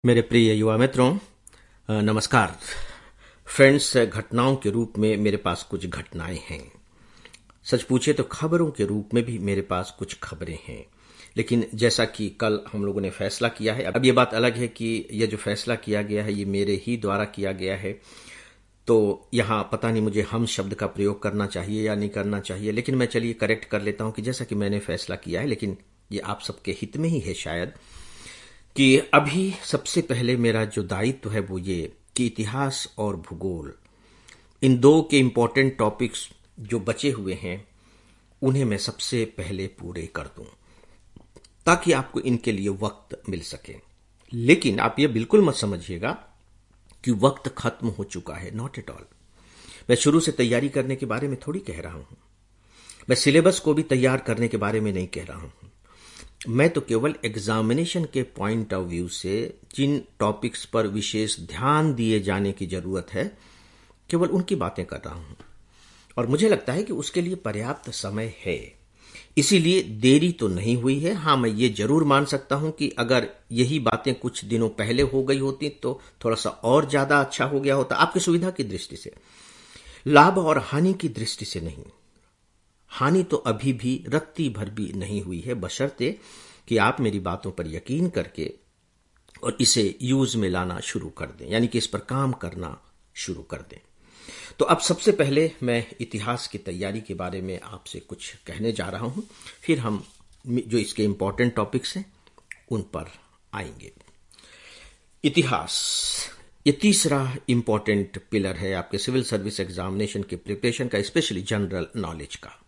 मेरे प्रिय युवा मित्रों, नमस्कार। फ्रेंड्स, घटनाओं के रूप में मेरे पास कुछ घटनाएं हैं। सच पूछे तो खबरों के रूप में भी मेरे पास कुछ खबरें हैं। लेकिन जैसा कि कल हम लोगों ने फैसला किया है, अब ये बात अलग है कि यह जो फैसला किया गया है ये मेरे ही द्वारा किया गया है, तो यहाँ पता नहीं मुझे हम शब्द का प्रयोग करना चाहिए या नहीं करना चाहिए। लेकिन मैं चलिए करेक्ट कर लेता हूं कि जैसा कि मैंने फैसला किया है, लेकिन ये आप सबके हित में ही है शायद, कि अभी सबसे पहले मेरा जो दायित्व है वो ये कि इतिहास और भूगोल, इन दो के इंपॉर्टेंट टॉपिक्स जो बचे हुए हैं उन्हें मैं सबसे पहले पूरे कर दूं, ताकि आपको इनके लिए वक्त मिल सके। लेकिन आप ये बिल्कुल मत समझिएगा कि वक्त खत्म हो चुका है, नॉट एट ऑल। मैं शुरू से तैयारी करने के बारे में थोड़ी कह रहा हूं, मैं सिलेबस को भी तैयार करने के बारे में नहीं कह रहा हूं। मैं तो केवल एग्जामिनेशन के पॉइंट ऑफ व्यू से जिन टॉपिक्स पर विशेष ध्यान दिए जाने की जरूरत है, केवल उनकी बातें कर रहा हूं। और मुझे लगता है कि उसके लिए पर्याप्त समय है, इसीलिए देरी तो नहीं हुई है। हां, मैं ये जरूर मान सकता हूं कि अगर यही बातें कुछ दिनों पहले हो गई होती तो थोड़ा सा और ज्यादा अच्छा हो गया होता, आपकी सुविधा की दृष्टि से, लाभ और हानि की दृष्टि से नहीं। हानि तो अभी भी रत्ती भर भी नहीं हुई है, बशर्ते कि आप मेरी बातों पर यकीन करके और इसे यूज में लाना शुरू कर दें, यानी कि इस पर काम करना शुरू कर दें। तो अब सबसे पहले मैं इतिहास की तैयारी के बारे में आपसे कुछ कहने जा रहा हूं, फिर हम जो इसके इंपॉर्टेंट टॉपिक्स हैं उन पर आएंगे। इतिहास ये तीसरा इंपॉर्टेंट पिलर है आपके सिविल सर्विस एग्जामिनेशन के प्रिपरेशन का, स्पेशली जनरल नॉलेज का।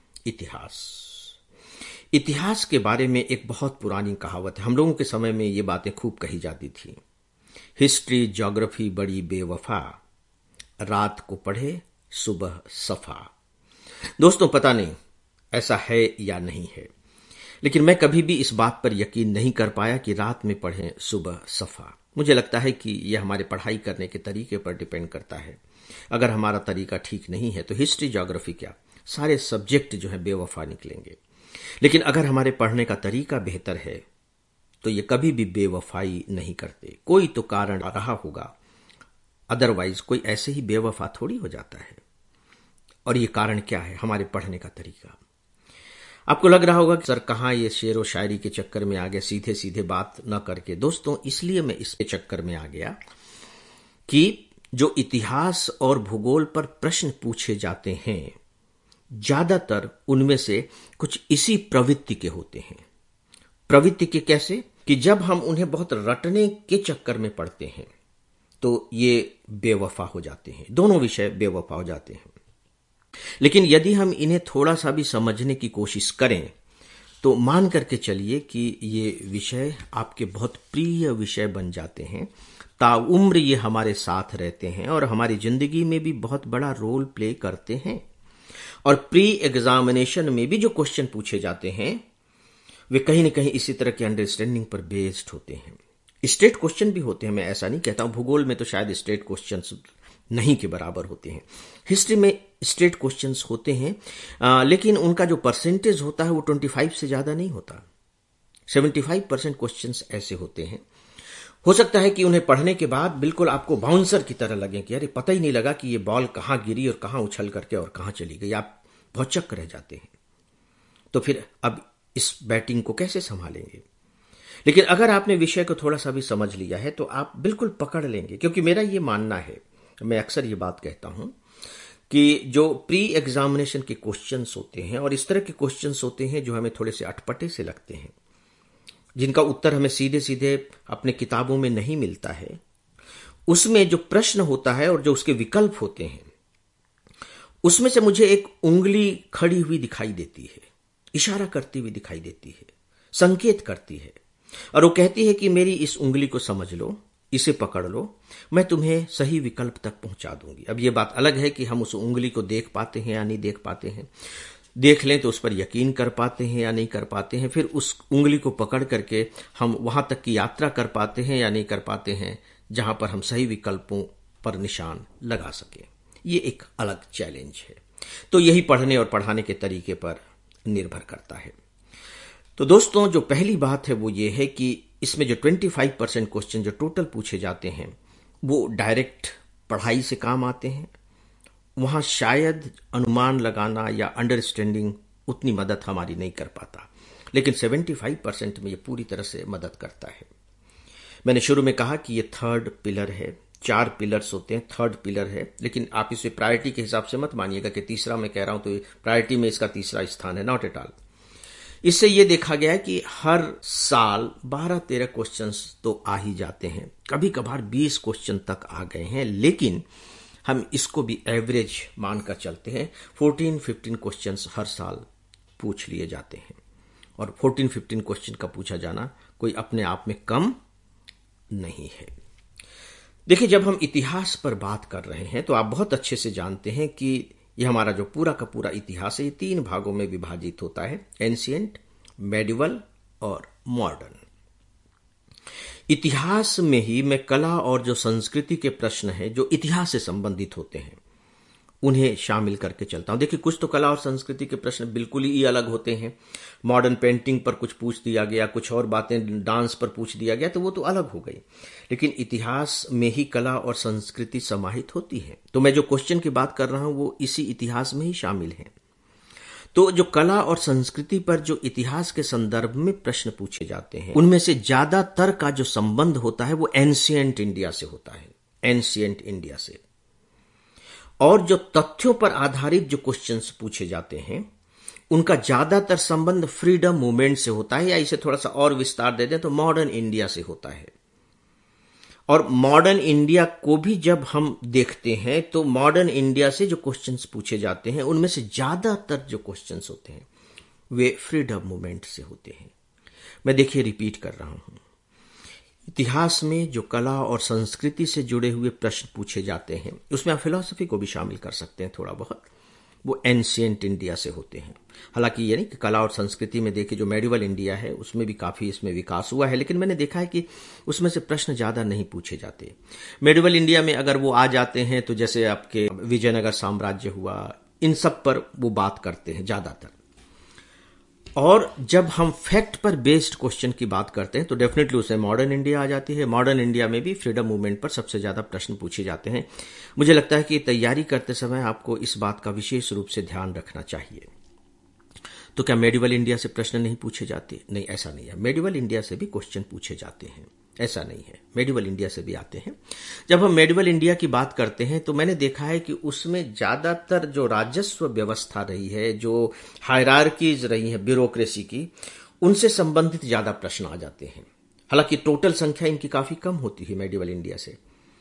इतिहास के बारे में एक बहुत पुरानी कहावत है, हम लोगों के समय में ये बातें खूब कही जाती थी। हिस्ट्री ज्योग्राफी बड़ी बेवफा, रात को पढ़े सुबह सफा। दोस्तों, पता नहीं ऐसा है या नहीं है, लेकिन मैं कभी भी इस बात पर यकीन नहीं कर पाया कि रात में पढ़ें सुबह सफा। मुझे लगता है कि यह हमारे पढ़ाई करने के तरीके पर डिपेंड करता है। अगर हमारा तरीका ठीक नहीं है तो हिस्ट्री ज्योग्राफी क्या, सारे सब्जेक्ट जो है बेवफा निकलेंगे। लेकिन अगर हमारे पढ़ने का तरीका बेहतर है तो ये कभी भी बेवफाई नहीं करते। कोई तो कारण रहा होगा, अदरवाइज कोई ऐसे ही बेवफा थोड़ी हो जाता है। और ये कारण क्या है? हमारे पढ़ने का तरीका। आपको लग रहा होगा कि सर कहां ये शेर व शायरी के चक्कर में आ गए, सीधे सीधे बात न करके। दोस्तों, इसलिए मैं इसके चक्कर में आ गया कि जो इतिहास और भूगोल पर प्रश्न पूछे जाते हैं, ज्यादातर उनमें से कुछ इसी प्रवृत्ति के होते हैं। प्रवृत्ति के कैसे? कि जब हम उन्हें बहुत रटने के चक्कर में पढ़ते हैं तो ये बेवफा हो जाते हैं, दोनों विषय बेवफा हो जाते हैं। लेकिन यदि हम इन्हें थोड़ा सा भी समझने की कोशिश करें तो मान करके चलिए कि ये विषय आपके बहुत प्रिय विषय बन जाते हैं। ताउम्र ये हमारे साथ रहते हैं और हमारी जिंदगी में भी बहुत बड़ा रोल प्ले करते हैं। और प्री एग्जामिनेशन में भी जो क्वेश्चन पूछे जाते हैं वे कहीं न कहीं इसी तरह के अंडरस्टैंडिंग पर बेस्ड होते हैं। स्टेट क्वेश्चन भी होते हैं, मैं ऐसा नहीं कहता हूं। भूगोल में तो शायद स्टेट क्वेश्चंस नहीं के बराबर होते हैं। हिस्ट्री में स्टेट क्वेश्चंस होते हैं, लेकिन उनका जो परसेंटेज होता है वो 25 से ज्यादा नहीं होता। 75% क्वेश्चंस ऐसे होते हैं। हो सकता है कि उन्हें पढ़ने के बाद बिल्कुल आपको बाउंसर की तरह लगे कि अरे पता ही नहीं लगा कि ये बॉल कहां गिरी और कहां उछल करके और कहां चली गई। आप भौचक्क रह जाते हैं। तो फिर अब इस बैटिंग को कैसे संभालेंगे? लेकिन अगर आपने विषय को थोड़ा सा भी समझ लिया है तो आप बिल्कुल पकड़ लेंगे। क्योंकि मेरा ये मानना है, मैं अक्सर ये बात कहता हूं कि जो प्री एग्जामिनेशन के क्वेश्चंस होते हैं और इस तरह के क्वेश्चंस होते हैं जो हमें थोड़े से अटपटे से लगते हैं, जिनका उत्तर हमें सीधे सीधे अपने किताबों में नहीं मिलता है, उसमें जो प्रश्न होता है और जो उसके विकल्प होते हैं, उसमें से मुझे एक उंगली खड़ी हुई दिखाई देती है, इशारा करती हुई दिखाई देती है, संकेत करती है, और वो कहती है कि मेरी इस उंगली को समझ लो, इसे पकड़ लो, मैं तुम्हें सही विकल्प तक पहुंचा दूंगी। अब ये बात अलग है कि हम उस उंगली को देख पाते हैं या नहीं देख पाते हैं। देख लें तो उस पर यकीन कर पाते हैं या नहीं कर पाते हैं। फिर उस उंगली को पकड़ करके हम वहां तक की यात्रा कर पाते हैं या नहीं कर पाते हैं जहां पर हम सही विकल्पों पर निशान लगा सकें। ये एक अलग चैलेंज है। तो यही पढ़ने और पढ़ाने के तरीके पर निर्भर करता है। तो दोस्तों, जो पहली बात है वो ये है कि इसमें जो 25% क्वेश्चन जो टोटल पूछे जाते हैं वो डायरेक्ट पढ़ाई से काम आते हैं। वहां शायद अनुमान लगाना या अंडरस्टैंडिंग उतनी मदद हमारी नहीं कर पाता, लेकिन 75% में ये पूरी तरह से मदद करता है। मैंने शुरू में कहा कि ये थर्ड पिलर है, 4 पिलर्स होते हैं, थर्ड पिलर है, लेकिन आप इसे प्रायोरिटी के हिसाब से मत मानिएगा कि तीसरा मैं कह रहा हूं तो प्रायोरिटी में इसका तीसरा स्थान है, नॉट एट ऑल। इससे यह देखा गया है कि हर साल 12-13 क्वेश्चंस तो आ ही जाते हैं, कभी कभार 20 क्वेश्चन तक आ गए हैं, लेकिन हम इसको भी एवरेज मानकर चलते हैं। 14-15 क्वेश्चंस हर साल पूछ लिए जाते हैं, और 14-15 क्वेश्चन का पूछा जाना कोई अपने आप में कम नहीं है। देखिए, जब हम इतिहास पर बात कर रहे हैं तो आप बहुत अच्छे से जानते हैं कि यह हमारा जो पूरा का पूरा इतिहास है, ये 3 भागों में विभाजित होता है, एंशिएंट, मेडिवल और मॉडर्न। इतिहास में ही मैं कला और जो संस्कृति के प्रश्न हैं जो इतिहास से संबंधित होते हैं उन्हें शामिल करके चलता हूं। देखिए, कुछ तो कला और संस्कृति के प्रश्न बिल्कुल ही अलग होते हैं। मॉडर्न पेंटिंग पर कुछ पूछ दिया गया, कुछ और बातें डांस पर पूछ दिया गया, तो वो तो अलग हो गई, लेकिन इतिहास में ही कला और संस्कृति समाहित होती है। तो मैं जो क्वेश्चन की बात कर रहा हूं वो इसी इतिहास में ही शामिल है। तो जो कला और संस्कृति पर जो इतिहास के संदर्भ में प्रश्न पूछे जाते हैं उनमें से ज्यादातर का जो संबंध होता है वो एंशिएंट इंडिया से होता है, एंशिएंट इंडिया से। और जो तथ्यों पर आधारित जो क्वेश्चंस पूछे जाते हैं उनका ज्यादातर संबंध फ्रीडम मूवमेंट से होता है, या इसे थोड़ा सा और विस्तार दे दें तो मॉडर्न इंडिया से होता है। और मॉडर्न इंडिया को भी जब हम देखते हैं तो मॉडर्न इंडिया से जो क्वेश्चंस पूछे जाते हैं उनमें से ज्यादातर जो क्वेश्चंस होते हैं वे फ्रीडम मूवमेंट से होते हैं। मैं देखिए रिपीट कर रहा हूं, इतिहास में जो कला और संस्कृति से जुड़े हुए प्रश्न पूछे जाते हैं उसमें आप फिलॉसफी को भी शामिल कर सकते हैं थोड़ा बहुत, वो एंशिएंट इंडिया से होते हैं। हालांकि ये नहीं कि कला और संस्कृति में देखिए जो मेडिवल इंडिया है उसमें भी काफी इसमें विकास हुआ है, लेकिन मैंने देखा है कि उसमें से प्रश्न ज्यादा नहीं पूछे जाते। मेडिवल इंडिया में अगर वो आ जाते हैं तो जैसे आपके विजयनगर साम्राज्य हुआ, इन सब पर वो बात करते हैं ज्यादातर। और जब हम फैक्ट पर बेस्ड क्वेश्चन की बात करते हैं तो डेफिनेटली उसमें मॉडर्न इंडिया आ जाती है। मॉडर्न इंडिया में भी फ्रीडम मूवमेंट पर सबसे ज्यादा प्रश्न पूछे जाते हैं। मुझे लगता है कि तैयारी करते समय आपको इस बात का विशेष रूप से ध्यान रखना चाहिए। तो क्या मेडिवल इंडिया से प्रश्न नहीं पूछे जाते? नहीं, ऐसा नहीं है। मेडिवल इंडिया से भी क्वेश्चन पूछे जाते हैं, ऐसा नहीं है, मेडिवल इंडिया से भी आते हैं। जब हम मेडिवल इंडिया की बात करते हैं तो मैंने देखा है कि उसमें ज्यादातर जो राजस्व व्यवस्था रही है, जो हायरार्कीज रही है ब्यूरोक्रेसी की, उनसे संबंधित ज्यादा प्रश्न आ जाते हैं। हालांकि टोटल संख्या इनकी काफी कम होती है मेडिवल इंडिया से।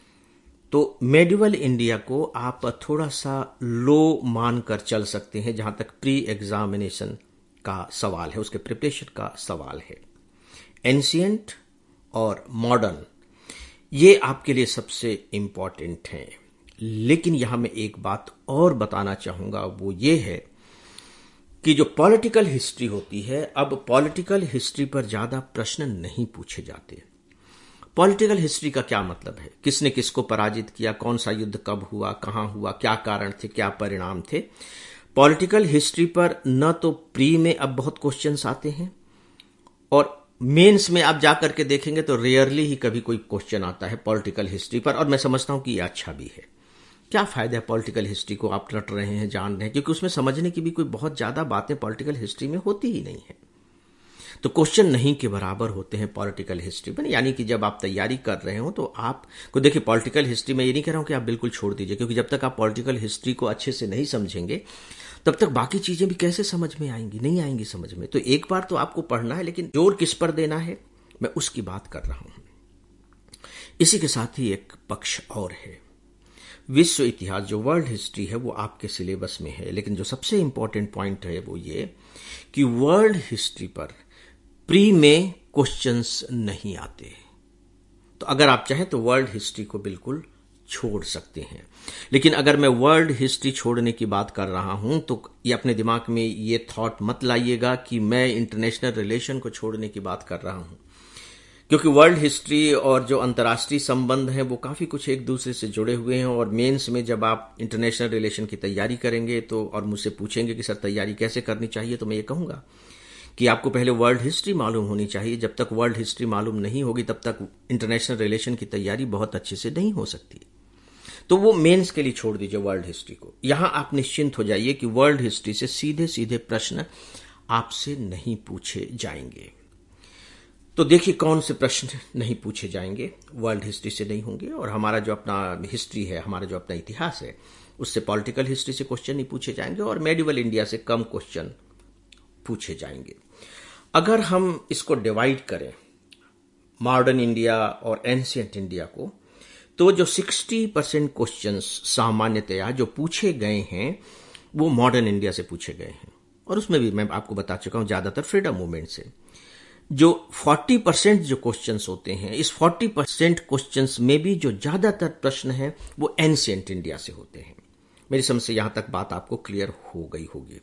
तो मेडिवल इंडिया को आप थोड़ा सा लो मानकर चल सकते हैं जहां तक प्री एग्जामिनेशन का सवाल है, उसके प्रिपरेशन का सवाल है। एंशिएंट और मॉडर्न ये आपके लिए सबसे इंपॉर्टेंट हैं। लेकिन यहां मैं एक बात और बताना चाहूंगा, वो ये है कि जो पॉलिटिकल हिस्ट्री होती है, अब पॉलिटिकल हिस्ट्री पर ज्यादा प्रश्न नहीं पूछे जाते। पॉलिटिकल हिस्ट्री का क्या मतलब है? किसने किसको पराजित किया, कौन सा युद्ध कब हुआ, कहां हुआ, क्या कारण थे, क्या परिणाम थे। पॉलिटिकल हिस्ट्री पर न तो प्री में अब बहुत क्वेश्चंस आते हैं, और मेंस में आप जाकर के देखेंगे तो रेयरली ही कभी कोई क्वेश्चन आता है पॉलिटिकल हिस्ट्री पर। और मैं समझता हूं कि ये अच्छा भी है। क्या फायदा है पॉलिटिकल हिस्ट्री को आप रट रहे हैं, जान रहे हैं, क्योंकि उसमें समझने की भी कोई बहुत ज्यादा बातें पॉलिटिकल हिस्ट्री में होती ही नहीं है। तो क्वेश्चन नहीं के बराबर होते हैं पॉलिटिकल हिस्ट्री में। यानी कि जब आप तैयारी कर रहे हो तो आपको देखिए, पॉलिटिकल हिस्ट्री में ये नहीं कह रहा हूं कि आप बिल्कुल छोड़ दीजिए, क्योंकि जब तक आप पॉलिटिकल हिस्ट्री को अच्छे से नहीं समझेंगे तब तक बाकी चीजें भी कैसे समझ में आएंगी, नहीं आएंगी समझ में। तो एक बार तो आपको पढ़ना है, लेकिन जोर किस पर देना है मैं उसकी बात कर रहा हूं। इसी के साथ ही एक पक्ष और है, विश्व इतिहास जो वर्ल्ड हिस्ट्री है वो आपके सिलेबस में है, लेकिन जो सबसे इंपॉर्टेंट पॉइंट है वो ये कि वर्ल्ड हिस्ट्री पर प्री में क्वेश्चंस नहीं आते। तो अगर आप चाहें तो वर्ल्ड हिस्ट्री को बिल्कुल छोड़ सकते हैं। लेकिन अगर मैं वर्ल्ड हिस्ट्री छोड़ने की बात कर रहा हूं तो ये अपने दिमाग में ये थॉट मत लाइएगा कि मैं इंटरनेशनल रिलेशन को छोड़ने की बात कर रहा हूं, क्योंकि वर्ल्ड हिस्ट्री और जो अंतर्राष्ट्रीय संबंध हैं वो काफी कुछ एक दूसरे से जुड़े हुए हैं। और मेंस में जब आप इंटरनेशनल रिलेशन की तैयारी करेंगे तो और मुझसे पूछेंगे कि सर तैयारी कैसे करनी चाहिए, तो मैं ये कहूंगा कि आपको पहले वर्ल्ड हिस्ट्री मालूम होनी चाहिए। जब तक वर्ल्ड हिस्ट्री मालूम नहीं होगी तब तक इंटरनेशनल रिलेशन की तैयारी बहुत अच्छे से नहीं हो सकती। तो वो मेंस के लिए छोड़ दीजिए वर्ल्ड हिस्ट्री को। यहां आप निश्चिंत हो जाइए कि वर्ल्ड हिस्ट्री से सीधे सीधे प्रश्न आपसे नहीं पूछे जाएंगे। तो देखिए कौन से प्रश्न नहीं पूछे जाएंगे, वर्ल्ड हिस्ट्री से नहीं होंगे। और हमारा जो अपना हिस्ट्री है, हमारा जो अपना इतिहास है, उससे पॉलिटिकल हिस्ट्री से क्वेश्चन नहीं पूछे जाएंगे और मेडिवल इंडिया से कम क्वेश्चन पूछे जाएंगे। अगर हम इसको डिवाइड करें मॉडर्न इंडिया और एंशिएंट इंडिया को, तो जो 60% क्वेश्चंस सामान्यतया जो पूछे गए हैं वो मॉडर्न इंडिया से पूछे गए हैं। और उसमें भी मैं आपको बता चुका हूं ज्यादातर फ्रीडम मूवमेंट से। जो 40% जो क्वेश्चंस होते हैं, इस 40% क्वेश्चंस में भी जो ज्यादातर प्रश्न हैं वो एंशिएंट इंडिया से होते हैं। मेरी समझ से यहां तक बात आपको क्लियर हो गई होगी।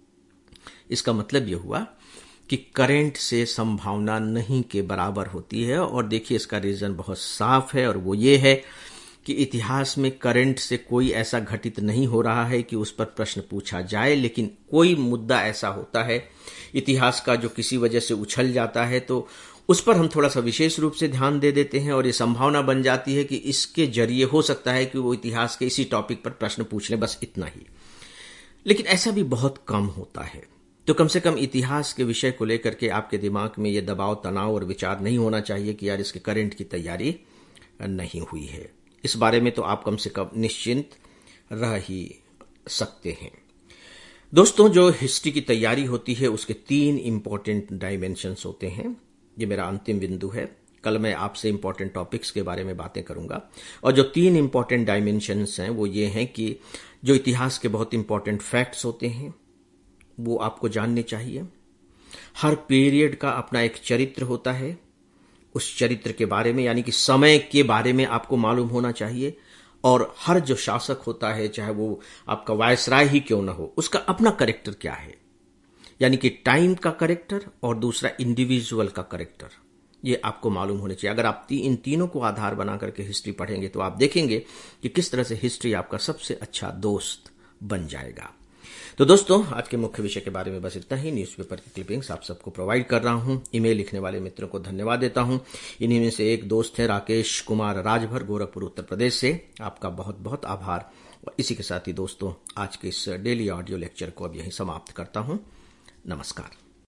इसका मतलब यह हुआ कि करंट से संभावना नहीं के बराबर होती है। और देखिए इसका रीजन बहुत साफ है और वो ये है कि इतिहास में करंट से कोई ऐसा घटित नहीं हो रहा है कि उस पर प्रश्न पूछा जाए, लेकिन कोई मुद्दा ऐसा होता है इतिहास का जो किसी वजह से उछल जाता है, तो उस पर हम थोड़ा सा विशेष रूप से ध्यान दे देते हैं और ये संभावना बन जाती है कि इसके जरिए हो सकता है कि वो इतिहास के इसी टॉपिक पर प्रश्न पूछ लें, बस इतना ही। लेकिन ऐसा भी बहुत कम होता है। तो कम से कम इतिहास के विषय को लेकर के आपके दिमाग में ये दबाव, तनाव और विचार नहीं होना चाहिए कि यार इसके करंट की तैयारी नहीं हुई है। इस बारे में तो आप कम से कम निश्चिंत रह ही सकते हैं। दोस्तों, जो हिस्ट्री की तैयारी होती है उसके 3 इंपॉर्टेंट डायमेंशंस होते हैं। ये मेरा अंतिम बिंदु है। कल मैं आपसे इंपॉर्टेंट टॉपिक्स के बारे में बातें करूंगा। और जो 3 इंपॉर्टेंट डायमेंशंस हैं वो ये हैं कि जो इतिहास के बहुत इंपॉर्टेंट फैक्ट्स होते हैं वो आपको जानने चाहिए। हर पीरियड का अपना एक चरित्र होता है, उस चरित्र के बारे में यानी कि समय के बारे में आपको मालूम होना चाहिए। और हर जो शासक होता है, चाहे वो आपका वायसराय ही क्यों ना हो, उसका अपना कैरेक्टर क्या है, यानी कि टाइम का कैरेक्टर और दूसरा इंडिविजुअल का कैरेक्टर, ये आपको मालूम होने चाहिए। अगर आप इन तीनों को आधार बना करके हिस्ट्री पढ़ेंगे तो आप देखेंगे कि किस तरह से हिस्ट्री आपका सबसे अच्छा दोस्त बन जाएगा। तो दोस्तों, आज के मुख्य विषय के बारे में बस इतना ही। न्यूज़पेपर की क्लिपिंग्स आप सबको प्रोवाइड कर रहा हूं। ईमेल लिखने वाले मित्रों को धन्यवाद देता हूं। इन्हीं में से एक दोस्त हैं राकेश कुमार राजभर, गोरखपुर उत्तर प्रदेश से। आपका बहुत बहुत आभार। और इसी के साथ ही दोस्तों, आज के इस डेली ऑडियो लेक्चर को अब यहीं समाप्त करता हूं। नमस्कार।